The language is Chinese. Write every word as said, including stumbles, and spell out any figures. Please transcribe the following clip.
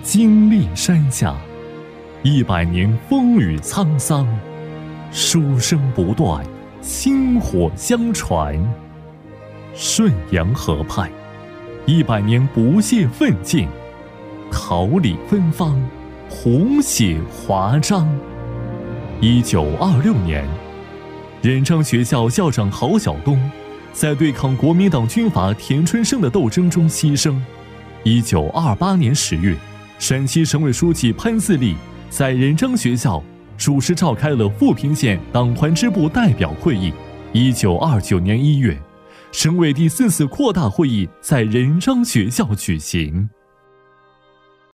经历山下，一百年风雨沧桑，书声不断，薪火相传。顺阳河畔，一百年不懈奋进，桃李芬芳，红血华章。一九二六年，仁昌学校校长郝晓东在对抗国民党军阀田春生的斗争中牺牲。一九二八年十月，陕西省委书记潘自立在仁昌学校主持召开了富平县党团支部代表会议。一九二九年一月，省委第四次扩大会议在仁昌学校举行。